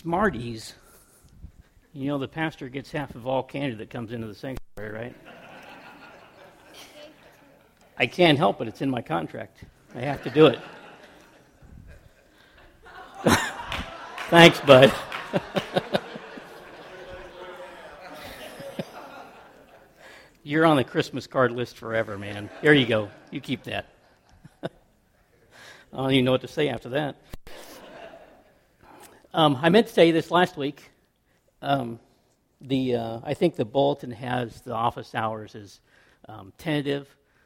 Smarties. You know the pastor gets half of all candy that comes into the sanctuary, right? I can't help it. It's in my contract. I have to do it. Thanks, bud. You're on the Christmas card list forever, man. There you go. You keep that. I don't even know what to say after that. I meant to say this last week. I think the bulletin has the office hours as tentative.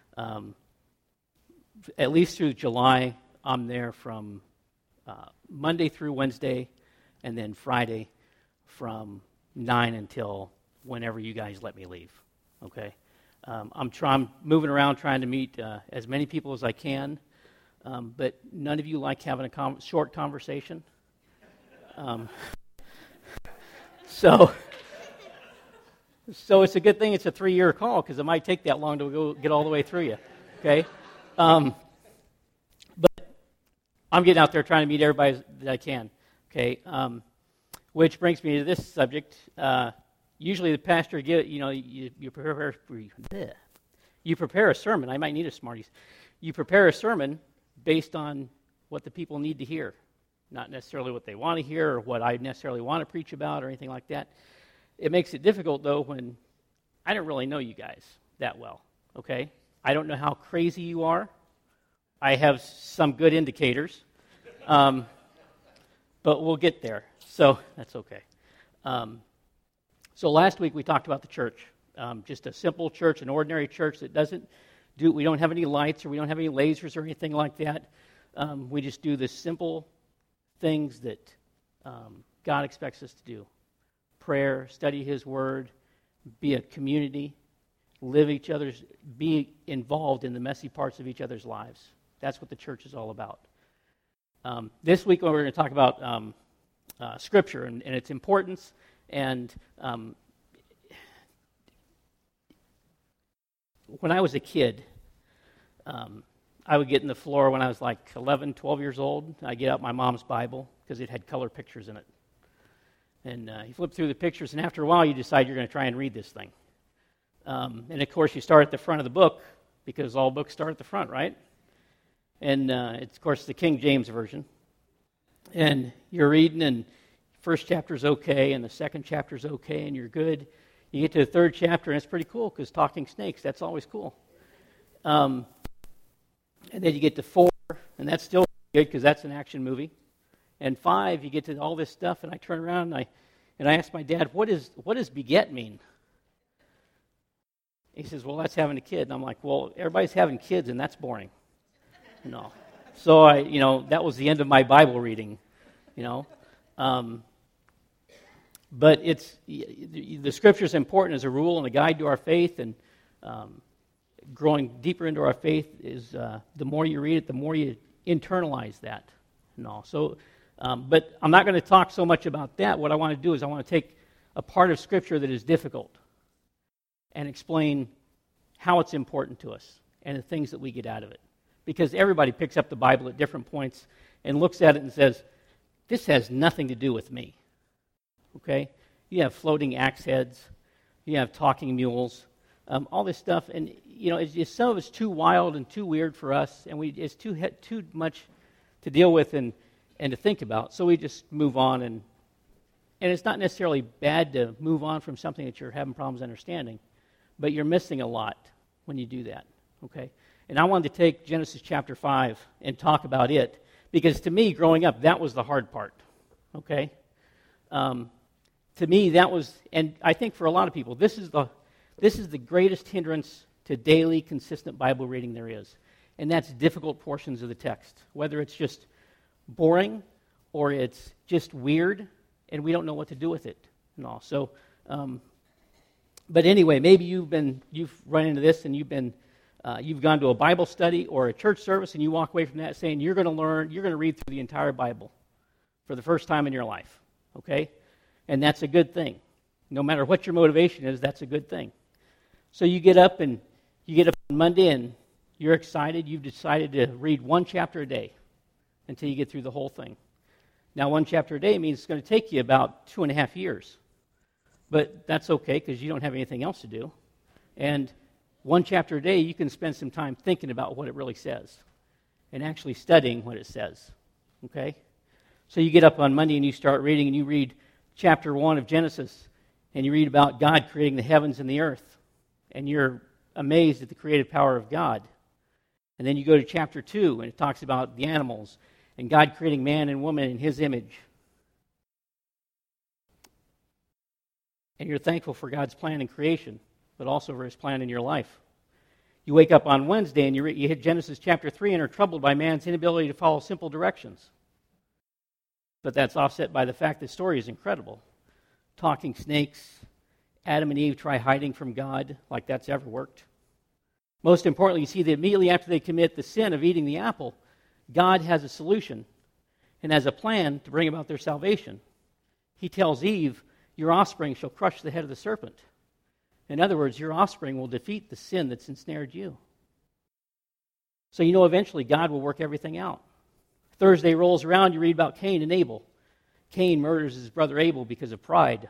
At least through July, I'm there from Monday through Wednesday, and then Friday from 9 until whenever you guys let me leave. Okay, I'm moving around trying to meet as many people as I can, but none of you like having a short conversation. So it's a good thing it's a 3-year call because it might take that long to go get all the way through you. Okay, but I'm getting out there trying to meet everybody that I can. Okay, which brings me to this subject. Usually the pastor you prepare a sermon. I might need a Smarties. You prepare a sermon based on what the people need to hear, not necessarily what they want to hear or what I necessarily want to preach about or anything like that. It makes it difficult, though, when I don't really know you guys that well, okay? I don't know how crazy you are. I have some good indicators, but we'll get there, so that's okay. So last week we talked about the church, just a simple church, an ordinary church that we don't have any lights or we don't have any lasers or anything like that. We just do the simple things that God expects us to do. Prayer, study His Word, be a community, be involved in the messy parts of each other's lives. That's what the church is all about. This week we're going to talk about Scripture and its importance. And when I was a kid, I would get in the floor when I was like 11, 12 years old. I'd get out my mom's Bible because it had color pictures in it. And you flip through the pictures, and after a while you decide you're going to try and read this thing. And of course you start at the front of the book because all books start at the front, right? And it's, of course, the King James Version. And you're reading, and first chapter's okay, and the second chapter's okay, and you're good. You get to the third chapter, and it's pretty cool because talking snakes, that's always cool. And then you get to 4, and that's still good because that's an action movie. And 5, you get to all this stuff, and I turn around and I ask my dad, what does beget mean? He says, well, that's having a kid. And I'm like, well, everybody's having kids, and that's boring. No. So that was the end of my Bible reading, But the Scripture is important as a rule and a guide to our faith, and growing deeper into our faith is the more you read it, the more you internalize that. So, but I'm not going to talk so much about that. What I want to do is I want to take a part of Scripture that is difficult and explain how it's important to us and the things that we get out of it. Because everybody picks up the Bible at different points and looks at it and says, this has nothing to do with me. Okay? You have floating axe heads. You have talking mules. All this stuff. And, some of it's too wild and too weird for us. And it's too much to deal with and to think about. So we just move on. And it's not necessarily bad to move on from something that you're having problems understanding. But you're missing a lot when you do that. Okay? And I wanted to take Genesis chapter 5 and talk about it. Because to me, growing up, that was the hard part. Okay? To me, that was, and I think for a lot of people, this is the greatest hindrance to daily, consistent Bible reading there is. And that's difficult portions of the text. Whether it's just boring or it's just weird and we don't know what to do with it and all. So, but anyway, maybe you've run into this and you've gone to a Bible study or a church service and you walk away from that saying you're going to read through the entire Bible for the first time in your life, okay? And that's a good thing. No matter what your motivation is, that's a good thing. So you get up on Monday and you're excited. You've decided to read one chapter a day until you get through the whole thing. Now, one chapter a day means it's going to take you about 2.5 years. But that's okay because you don't have anything else to do. And one chapter a day, you can spend some time thinking about what it really says and actually studying what it says. Okay? So you get up on Monday and you start reading, and you read chapter 1 of Genesis, and you read about God creating the heavens and the earth, and you're amazed at the creative power of God. And then you go to chapter 2, and it talks about the animals, and God creating man and woman in His image. And you're thankful for God's plan in creation, but also for His plan in your life. You wake up on Wednesday, and you hit Genesis chapter 3, and are troubled by man's inability to follow simple directions. But that's offset by the fact the story is incredible. Talking snakes, Adam and Eve try hiding from God, like that's ever worked. Most importantly, you see that immediately after they commit the sin of eating the apple, God has a solution and has a plan to bring about their salvation. He tells Eve, your offspring shall crush the head of the serpent. In other words, your offspring will defeat the sin that's ensnared you. So you know eventually God will work everything out. Thursday rolls around, you read about Cain and Abel. Cain murders his brother Abel because of pride.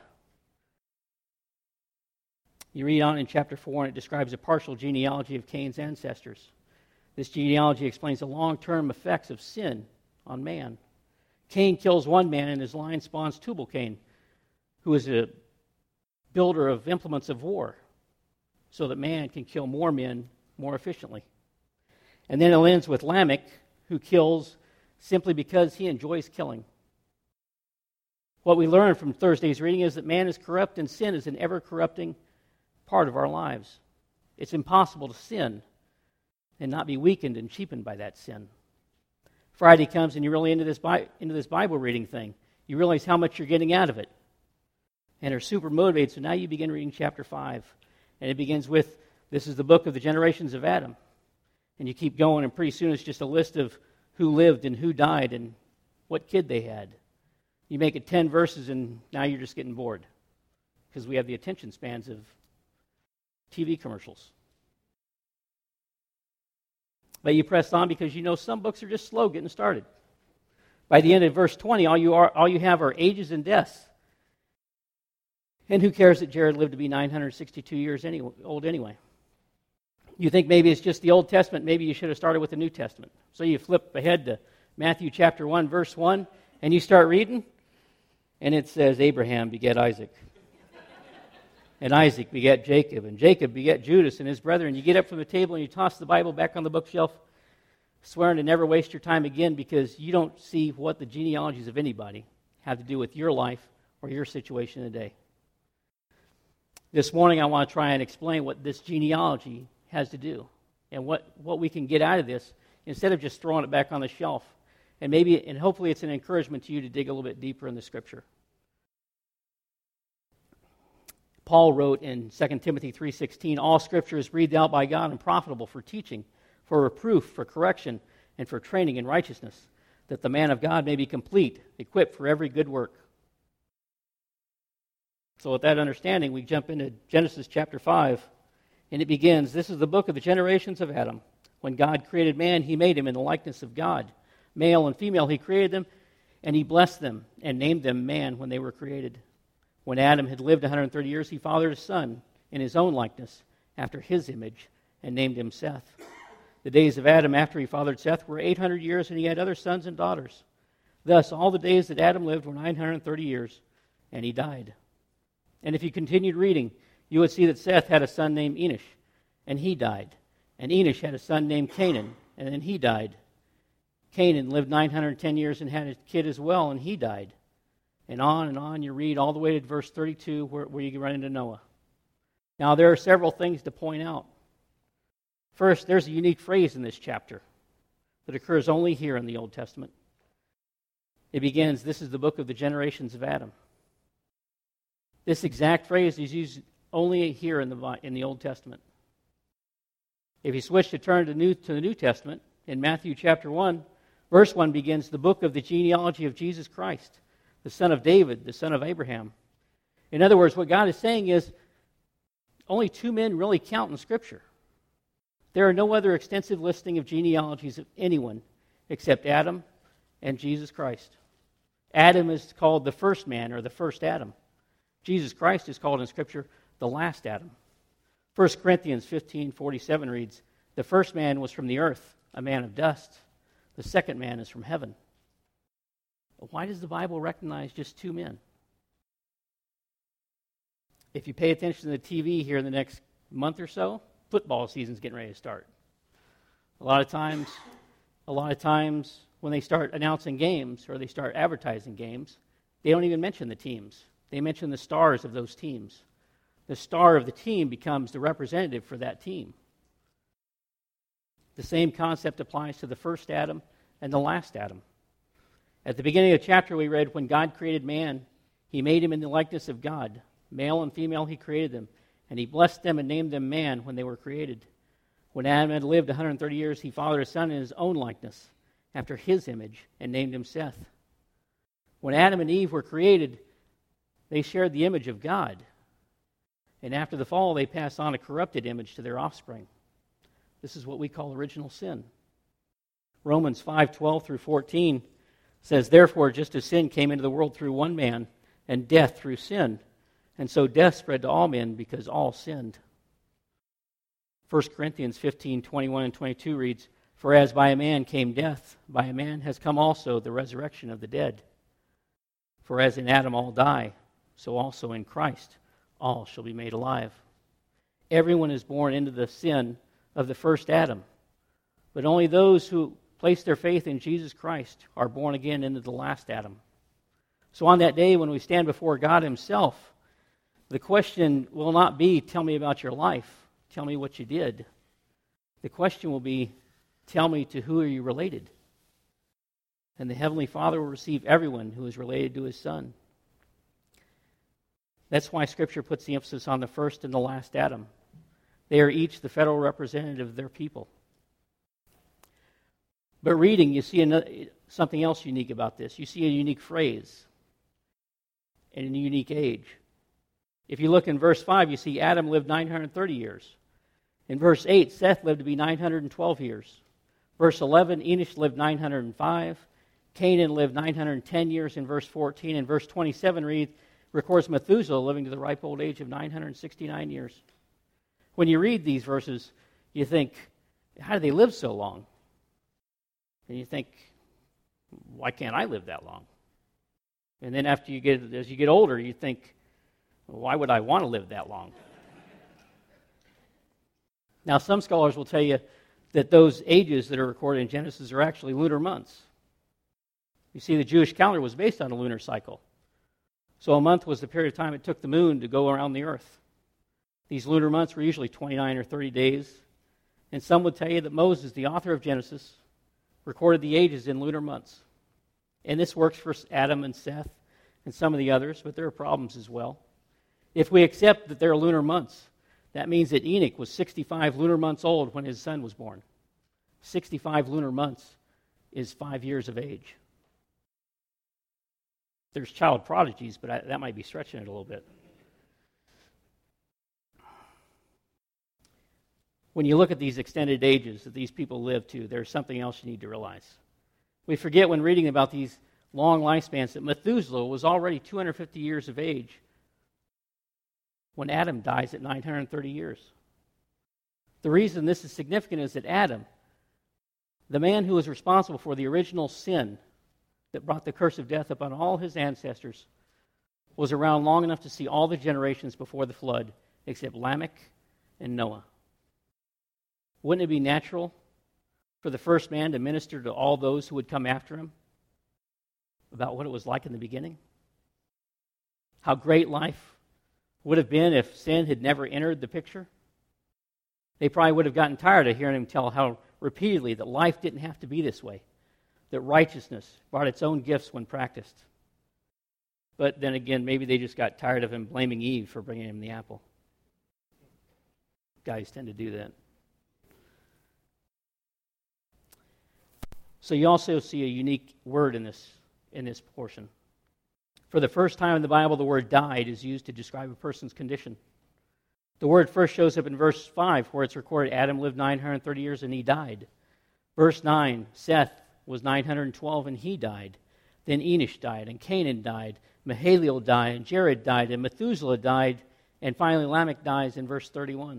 You read on in chapter 4, and it describes a partial genealogy of Cain's ancestors. This genealogy explains the long-term effects of sin on man. Cain kills one man, and his line spawns Tubal-Cain, who is a builder of implements of war, so that man can kill more men more efficiently. And then it ends with Lamech, who kills simply because he enjoys killing. What we learn from Thursday's reading is that man is corrupt, and sin is an ever-corrupting part of our lives. It's impossible to sin and not be weakened and cheapened by that sin. Friday comes, and you're really into this Bible reading thing. You realize how much you're getting out of it, and are super motivated. So now you begin reading chapter 5, and it begins with, this is the book of the generations of Adam. And you keep going, and pretty soon it's just a list of who lived and who died and what kid they had. You make it 10 verses, and now you're just getting bored because we have the attention spans of TV commercials. But you press on because you know some books are just slow getting started. By the end of verse 20, all you have are ages and deaths. And who cares that Jared lived to be 962 years old anyway? You think maybe it's just the Old Testament, maybe you should have started with the New Testament. So you flip ahead to Matthew chapter 1, verse 1, and you start reading, and it says, Abraham begat Isaac. And Isaac begat Jacob, and Jacob begat Judas and his brethren. You get up from the table and you toss the Bible back on the bookshelf, swearing to never waste your time again because you don't see what the genealogies of anybody have to do with your life or your situation today. This morning I want to try and explain what this genealogy has to do and what we can get out of this instead of just throwing it back on the shelf. And hopefully it's an encouragement to you to dig a little bit deeper in the Scripture. Paul wrote in 2 Timothy 3:16, all Scripture is breathed out by God and profitable for teaching, for reproof, for correction, and for training in righteousness, that the man of God may be complete, equipped for every good work. So with that understanding, we jump into Genesis chapter 5, and it begins, this is the book of the generations of Adam. When God created man, He made him in the likeness of God. Male and female He created them, and He blessed them and named them man when they were created. When Adam had lived 130 years, he fathered a son in his own likeness, after his image, and named him Seth. The days of Adam after he fathered Seth were 800 years, and he had other sons and daughters. Thus, all the days that Adam lived were 930 years, and he died. And if you continued reading, you would see that Seth had a son named Enosh, and he died. And Enosh had a son named Canaan, and then he died. Canaan lived 910 years and had a kid as well, and he died. And on you read all the way to verse 32 where you run into Noah. Now there are several things to point out. First, there's a unique phrase in this chapter that occurs only here in the Old Testament. It begins, this is the book of the generations of Adam. This exact phrase is used only here in the Old Testament. If you switch to turn to the New Testament, in Matthew chapter 1, verse 1 begins the book of the genealogy of Jesus Christ, the son of David, the son of Abraham. In other words, what God is saying is only two men really count in Scripture. There are no other extensive listing of genealogies of anyone except Adam and Jesus Christ. Adam is called the first man, or the first Adam. Jesus Christ is called in Scripture the last Adam. 1 Corinthians 15:47 reads, "The first man was from the earth, a man of dust. The second man is from heaven." Why does the Bible recognize just two men? If you pay attention to the TV here in the next month or so, football season's getting ready to start. A lot of times when they start announcing games or they start advertising games, they don't even mention the teams. They mention the stars of those teams. The star of the team becomes the representative for that team. The same concept applies to the first Adam and the last Adam. At the beginning of the chapter we read, when God created man, he made him in the likeness of God. Male and female he created them, and he blessed them and named them man when they were created. When Adam had lived 130 years, he fathered a son in his own likeness, after his image, and named him Seth. When Adam and Eve were created, they shared the image of God. And after the fall, they passed on a corrupted image to their offspring. This is what we call original sin. Romans 5:12 through 14 says, "Therefore, just as sin came into the world through one man, and death through sin, and so death spread to all men because all sinned." 1 Corinthians 15:21 and 22 reads, "For as by a man came death, by a man has come also the resurrection of the dead. For as in Adam all die, so also in Christ all shall be made alive." Everyone is born into the sin of the first Adam, but only those who place their faith in Jesus Christ are born again into the last Adam. So on that day when we stand before God himself, the question will not be, "Tell me about your life. Tell me what you did." The question will be, "Tell me, to who are you related?" And the Heavenly Father will receive everyone who is related to his Son. That's why Scripture puts the emphasis on the first and the last Adam. They are each the federal representative of their people. But reading, you see something else unique about this. You see a unique phrase and a unique age. If you look in verse 5, you see Adam lived 930 years. In verse 8, Seth lived to be 912 years. Verse 11, Enosh lived 905. Canaan lived 910 years in verse 14. And verse 27 records Methuselah living to the ripe old age of 969 years. When you read these verses, you think, how do they live so long? And you think, why can't I live that long? And then as you get older, you think, why would I want to live that long? Now, some scholars will tell you that those ages that are recorded in Genesis are actually lunar months. You see, the Jewish calendar was based on a lunar cycle. So a month was the period of time it took the moon to go around the earth. These lunar months were usually 29 or 30 days. And some would tell you that Moses, the author of Genesis, recorded the ages in lunar months. And this works for Adam and Seth and some of the others, but there are problems as well. If we accept that there are lunar months, that means that Enoch was 65 lunar months old when his son was born. 65 lunar months is 5 years of age. There's child prodigies, but that might be stretching it a little bit. When you look at these extended ages that these people live to, there's something else you need to realize. We forget when reading about these long lifespans that Methuselah was already 250 years of age when Adam dies at 930 years. The reason this is significant is that Adam, the man who was responsible for the original sin that brought the curse of death upon all his ancestors, was around long enough to see all the generations before the flood except Lamech and Noah. Wouldn't it be natural for the first man to minister to all those who would come after him about what it was like in the beginning? How great life would have been if sin had never entered the picture? They probably would have gotten tired of hearing him tell how repeatedly that life didn't have to be this way, that righteousness brought its own gifts when practiced. But then again, maybe they just got tired of him blaming Eve for bringing him the apple. Guys tend to do that. So you also see a unique word in this portion. For the first time in the Bible, the word died is used to describe a person's condition. The word first shows up in verse 5, where it's recorded Adam lived 930 years and he died. Verse 9, Seth was 912 and he died. Then Enosh died, and Canaan died, Mahalalel died, and Jared died, and Methuselah died, and finally Lamech dies in verse 31.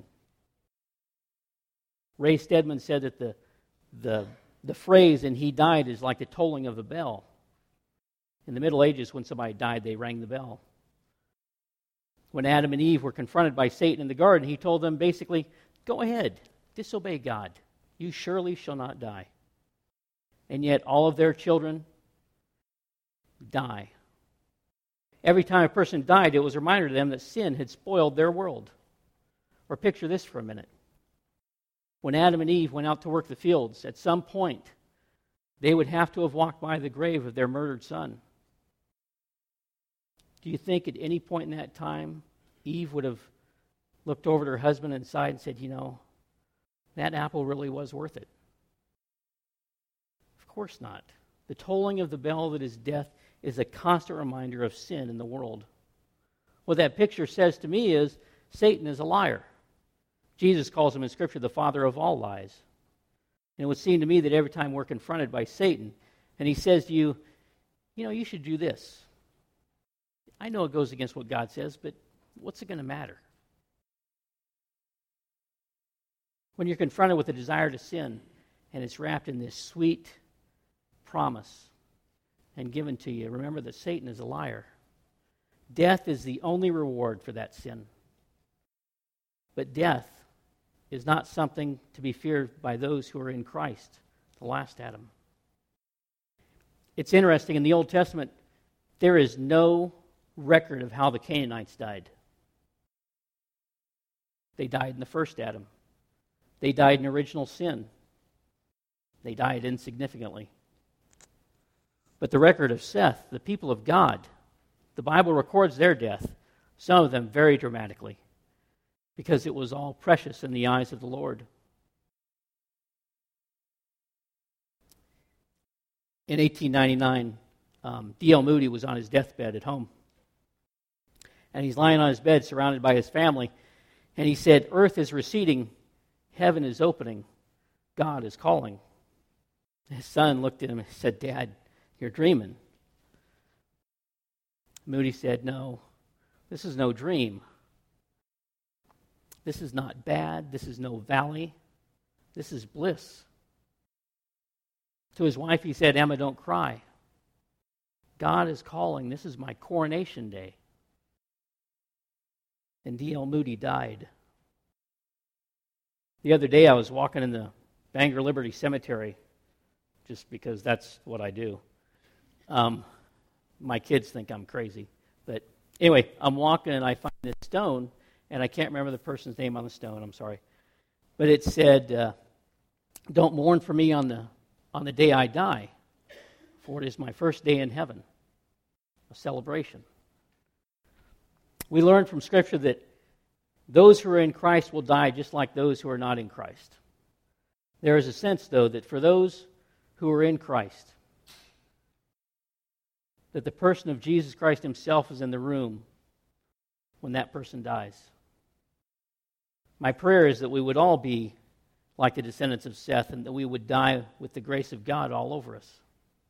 Ray Stedman said that the phrase, and he died, is like the tolling of a bell. In the Middle Ages, when somebody died, they rang the bell. When Adam and Eve were confronted by Satan in the garden, he told them basically, go ahead, disobey God. You surely shall not die. And yet all of their children die. Every time a person died, it was a reminder to them that sin had spoiled their world. Or picture this for a minute. When Adam and Eve went out to work the fields, at some point, they would have to have walked by the grave of their murdered son. Do you think at any point in that time, Eve would have looked over at her husband and sighed and said, that apple really was worth it? Of course not. The tolling of the bell that is death is a constant reminder of sin in the world. What that picture says to me is Satan is a liar. Jesus calls him in Scripture the father of all lies. And it would seem to me that every time we're confronted by Satan and he says to you, you should do this. I know it goes against what God says, but what's it going to matter? When you're confronted with a desire to sin and it's wrapped in this sweet promise and given to you, remember that Satan is a liar. Death is the only reward for that sin. But death is not something to be feared by those who are in Christ, the last Adam. It's interesting, in the Old Testament, there is no record of how the Canaanites died. They died in the first Adam. They died in original sin. They died insignificantly. But the record of Seth, the people of God, the Bible records their death, some of them very dramatically, because it was all precious in the eyes of the Lord. In 1899, D.L. Moody was on his deathbed at home. And he's lying on his bed surrounded by his family. And he said, earth is receding, heaven is opening, God is calling. His son looked at him and said, Dad, you're dreaming. Moody said, no, this is no dream. This is not bad. This is no valley. This is bliss. To his wife, he said, Emma, don't cry. God is calling. This is my coronation day. And D.L. Moody died. The other day, I was walking in the Bangor Liberty Cemetery, just because that's what I do. My kids think I'm crazy. But anyway, I'm walking and I find this stone, and I can't remember the person's name on the stone, I'm sorry. But it said, don't mourn for me on the day I die, for it is my first day in heaven, a celebration. We learn from Scripture that those who are in Christ will die just like those who are not in Christ. There is a sense, though, that for those who are in Christ, that the person of Jesus Christ himself is in the room when that person dies. My prayer is that we would all be like the descendants of Seth, and that we would die with the grace of God all over us.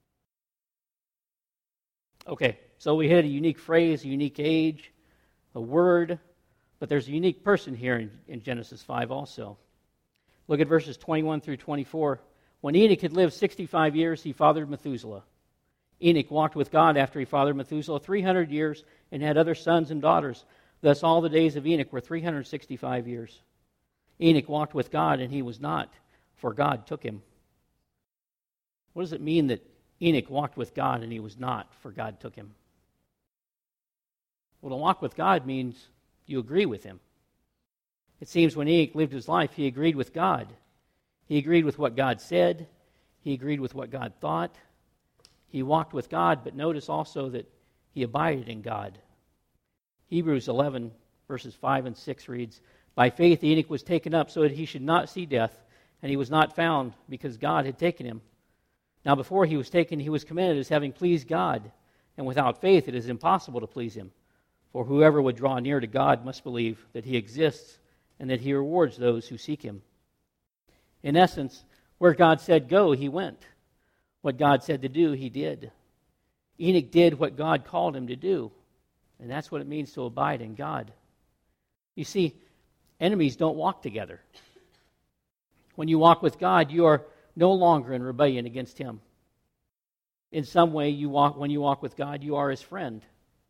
Okay, so we hit a unique phrase, a unique age, a word, but there's a unique person here in Genesis 5 also. Look at verses 21 through 24. When Enoch had lived 65 years, he fathered Methuselah. Enoch walked with God after he fathered Methuselah 300 years and had other sons and daughters. Thus all the days of Enoch were 365 years. Enoch walked with God, and he was not, for God took him. What does it mean that Enoch walked with God and he was not, for God took him? Well, to walk with God means you agree with him. It seems when Enoch lived his life, he agreed with God. He agreed with what God said. He agreed with what God thought. He walked with God, but notice also that he abided in God. Hebrews 11, verses 5 and 6 reads, by faith Enoch was taken up so that he should not see death, and he was not found because God had taken him. Now before he was taken, he was commended as having pleased God, and without faith it is impossible to please him. For whoever would draw near to God must believe that he exists, and that he rewards those who seek him. In essence, where God said go, he went. What God said to do, he did. Enoch did what God called him to do, and that's what it means to abide in God. You see, enemies don't walk together. When you walk with God, you are no longer in rebellion against Him. In some way, when you walk with God, you are His friend.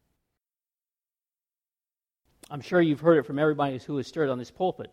I'm sure you've heard it from everybody who has stood on this pulpit.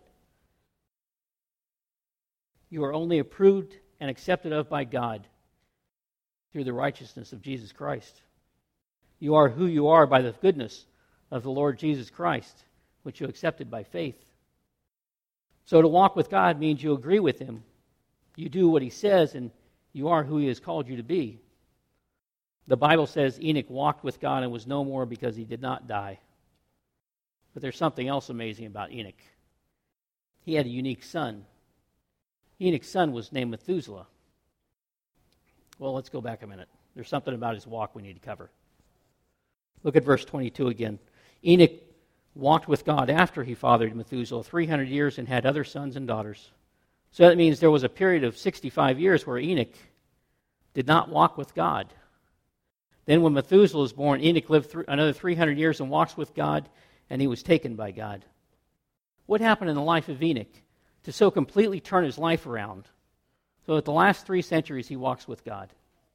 You are only approved and accepted of by God through the righteousness of Jesus Christ. You are who you are by the goodness of the Lord Jesus Christ, which you accepted by faith. So to walk with God means you agree with Him. You do what He says, and you are who He has called you to be. The Bible says Enoch walked with God and was no more because he did not die. But there's something else amazing about Enoch. He had a unique son. Enoch's son was named Methuselah. Well, let's go back a minute. There's something about his walk we need to cover. Look at verse 22 again. Enoch walked with God after he fathered Methuselah 300 years and had other sons and daughters. So that means there was a period of 65 years where Enoch did not walk with God. Then when Methuselah was born, Enoch lived another 300 years and walked with God, and he was taken by God. What happened in the life of Enoch to so completely turn his life around? So at the last 3 centuries, he walks with God.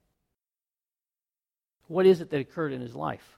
What is it that occurred in his life?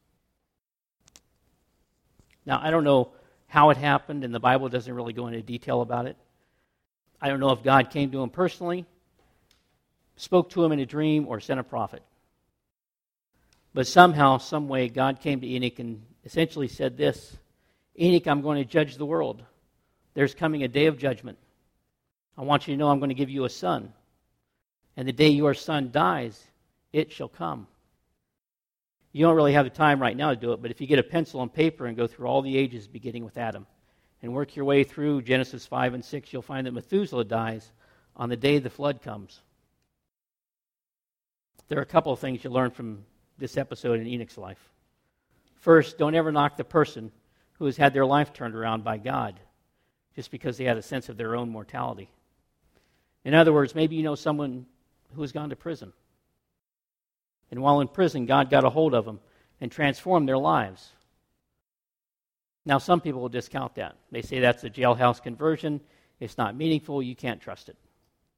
Now, I don't know how it happened, and the Bible doesn't really go into detail about it. I don't know if God came to him personally, spoke to him in a dream, or sent a prophet. But somehow, some way, God came to Enoch and essentially said this: Enoch, I'm going to judge the world. There's coming a day of judgment. I want you to know I'm going to give you a son. And the day your son dies, it shall come. You don't really have the time right now to do it, but if you get a pencil and paper and go through all the ages beginning with Adam and work your way through Genesis 5 and 6, you'll find that Methuselah dies on the day the flood comes. There are a couple of things you learn from this episode in Enoch's life. First, don't ever knock the person who has had their life turned around by God just because they had a sense of their own mortality. In other words, maybe you know someone who has gone to prison. And while in prison, God got a hold of them and transformed their lives. Now, some people will discount that. They say that's a jailhouse conversion. It's not meaningful. You can't trust it.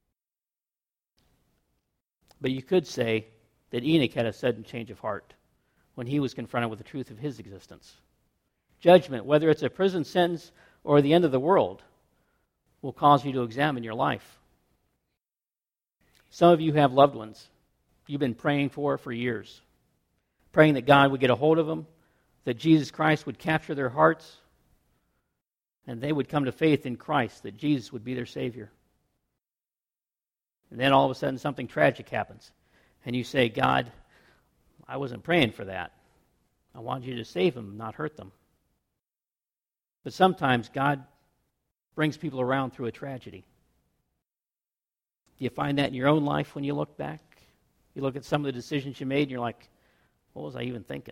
But you could say that Enoch had a sudden change of heart when he was confronted with the truth of his existence. Judgment, whether it's a prison sentence or the end of the world, will cause you to examine your life. Some of you have loved ones you've been praying for years, praying that God would get a hold of them, that Jesus Christ would capture their hearts, and they would come to faith in Christ, that Jesus would be their Savior. And then all of a sudden something tragic happens, and you say, God, I wasn't praying for that. I wanted you to save them, not hurt them. But sometimes God brings people around through a tragedy. Do you find that in your own life when you look back? You look at some of the decisions you made and you're like, what was I even thinking?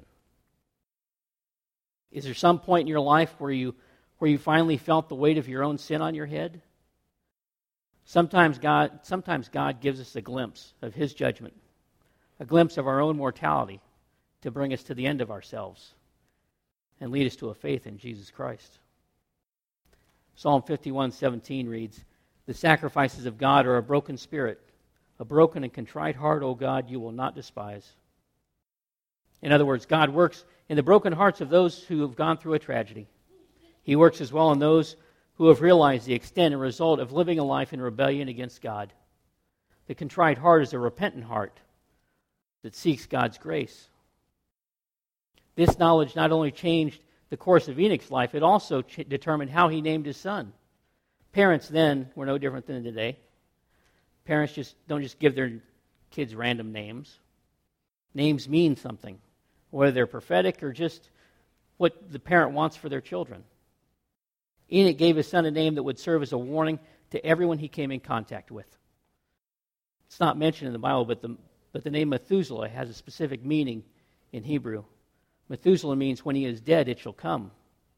Is there some point in your life where you finally felt the weight of your own sin on your head? Sometimes God gives us a glimpse of His judgment, a glimpse of our own mortality to bring us to the end of ourselves and lead us to a faith in Jesus Christ. Psalm 51:17 reads, "The sacrifices of God are a broken spirit, a broken and contrite heart, O God, you will not despise." In other words, God works in the broken hearts of those who have gone through a tragedy. He works as well in those who have realized the extent and result of living a life in rebellion against God. The contrite heart is a repentant heart that seeks God's grace. This knowledge not only changed the course of Enoch's life, it also determined how he named his son. Parents then were no different than today. Parents don't just give their kids random names. Names mean something, whether they're prophetic or just what the parent wants for their children. Enoch gave his son a name that would serve as a warning to everyone he came in contact with. It's not mentioned in the Bible, but the name Methuselah has a specific meaning in Hebrew. Methuselah means when he is dead, it shall come.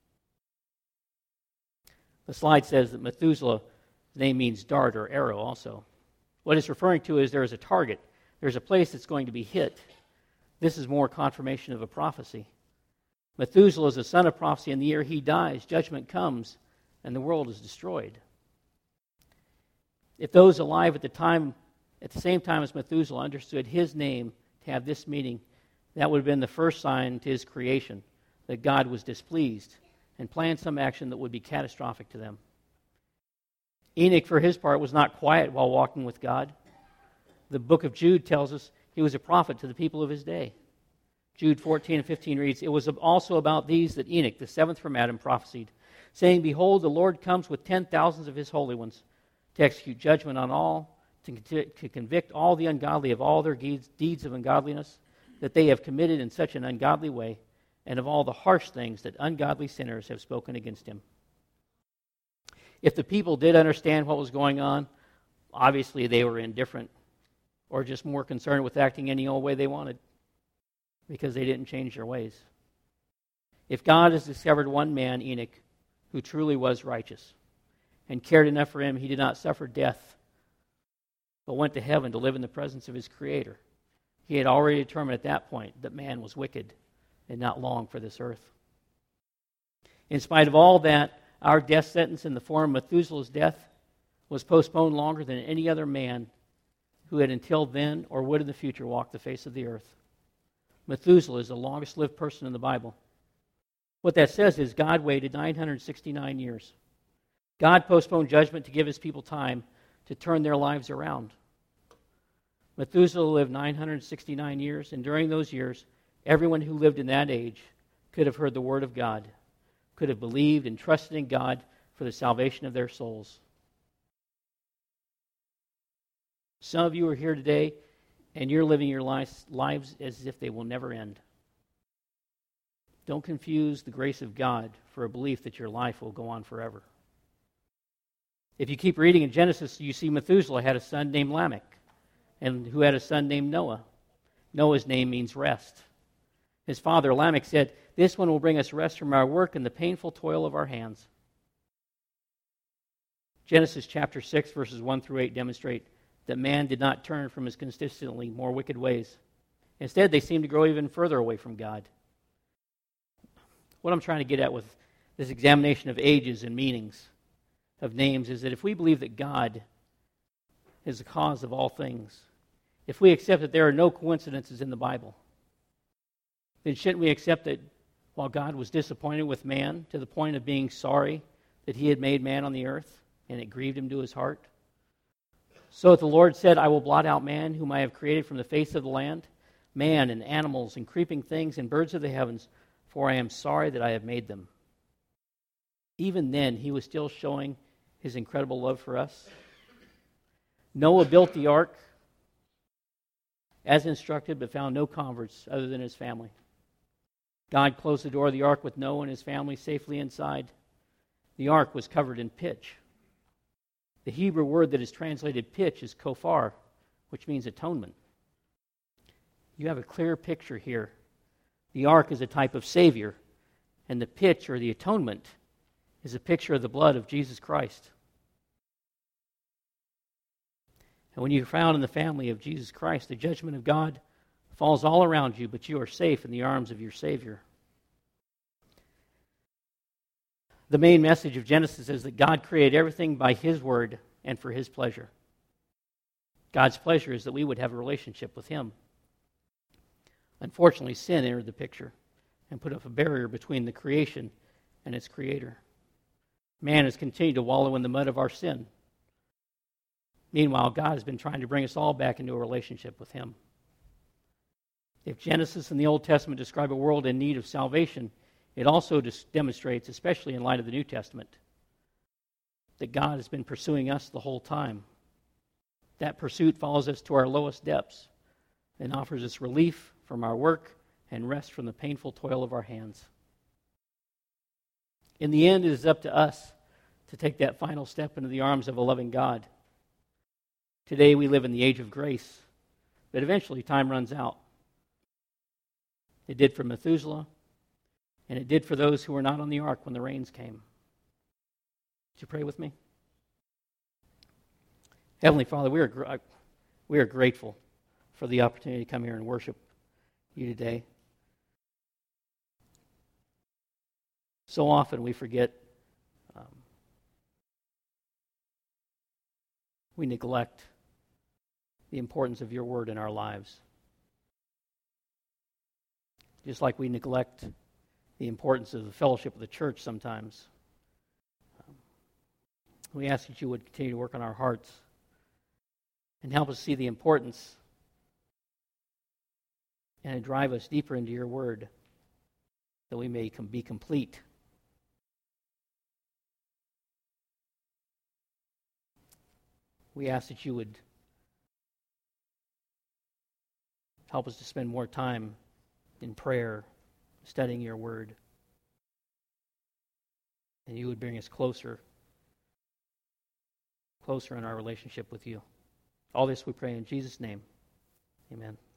The slide says that Methuselah's name means dart or arrow also. What it's referring to is there is a target. There's a place that's going to be hit. This is more confirmation of a prophecy. Methuselah is a son of prophecy. In the year he dies, judgment comes, and the world is destroyed. If those alive at the same time as Methuselah understood his name to have this meaning, that would have been the first sign to his creation that God was displeased and planned some action that would be catastrophic to them. Enoch, for his part, was not quiet while walking with God. The book of Jude tells us he was a prophet to the people of his day. Jude 14 and 15 reads, "It was also about these that Enoch, the seventh from Adam, prophesied, saying, Behold, the Lord comes with 10,000s of his holy ones to execute judgment on all, to convict all the ungodly of all their deeds of ungodliness that they have committed in such an ungodly way, and of all the harsh things that ungodly sinners have spoken against him." If the people did understand what was going on, obviously they were indifferent or just more concerned with acting any old way they wanted because they didn't change their ways. If God has discovered one man, Enoch, who truly was righteous and cared enough for him, he did not suffer death, but went to heaven to live in the presence of his Creator. He had already determined at that point that man was wicked and not long for this earth. In spite of all that, our death sentence in the form of Methuselah's death was postponed longer than any other man who had until then or would in the future walk the face of the earth. Methuselah is the longest lived person in the Bible. What that says is God waited 969 years. God postponed judgment to give his people time to turn their lives around. Methuselah lived 969 years, and during those years, everyone who lived in that age could have heard the word of God, could have believed and trusted in God for the salvation of their souls. Some of you are here today, and you're living your lives as if they will never end. Don't confuse the grace of God for a belief that your life will go on forever. If you keep reading in Genesis, you see Methuselah had a son named Lamech, and who had a son named Noah. Noah's name means rest. His father, Lamech, said, "This one will bring us rest from our work and the painful toil of our hands." Genesis chapter 6, verses 1 through 8 demonstrate that man did not turn from his consistently more wicked ways. Instead, they seemed to grow even further away from God. What I'm trying to get at with this examination of ages and meanings of names is that if we believe that God is the cause of all things, if we accept that there are no coincidences in the Bible, then shouldn't we accept that while God was disappointed with man to the point of being sorry that he had made man on the earth and it grieved him to his heart? So the Lord said, "I will blot out man whom I have created from the face of the land, man and animals and creeping things and birds of the heavens, for I am sorry that I have made them." Even then, he was still showing his incredible love for us. Noah built the ark as instructed, but found no converts other than his family. God closed the door of the ark with Noah and his family safely inside. The ark was covered in pitch. The Hebrew word that is translated pitch is kofar, which means atonement. You have a clear picture here. The ark is a type of Savior, and the pitch, or the atonement, is a picture of the blood of Jesus Christ. And when you're found in the family of Jesus Christ, the judgment of God falls all around you, but you are safe in the arms of your Savior. The main message of Genesis is that God created everything by his word and for his pleasure. God's pleasure is that we would have a relationship with him. Unfortunately, sin entered the picture and put up a barrier between the creation and its creator. Man has continued to wallow in the mud of our sin. Meanwhile, God has been trying to bring us all back into a relationship with him. If Genesis and the Old Testament describe a world in need of salvation, it also demonstrates, especially in light of the New Testament, that God has been pursuing us the whole time. That pursuit follows us to our lowest depths and offers us relief from our work and rest from the painful toil of our hands. In the end, it is up to us to take that final step into the arms of a loving God. Today we live in the age of grace, but eventually time runs out. It did for Methuselah, and it did for those who were not on the ark when the rains came. Would you pray with me? Heavenly Father, we are grateful for the opportunity to come here and worship you today. So often we forget, we neglect the importance of your word in our lives. Just like we neglect the importance of the fellowship of the church sometimes. We ask that you would continue to work on our hearts and help us see the importance and drive us deeper into your word that we may be complete. We ask that you would help us to spend more time in prayer, studying your word, and you would bring us closer in our relationship with you. All this we pray in Jesus' name. Amen.